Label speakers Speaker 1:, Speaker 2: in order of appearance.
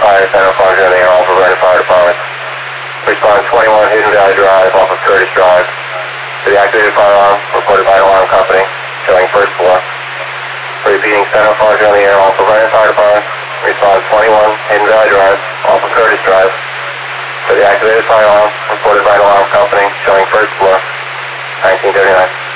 Speaker 1: fire center function in the air off of Vernon Fire Department. Response 21 Hidden Valley Drive off of Curtis Drive. To the activated firearm reported by an alarm company showing first floor. Repeating center function in the air off of Vernon Fire Department. Response 21 Hidden Valley Drive off of Curtis Drive. To the activated firearm reported by an alarm company showing first floor. 1939.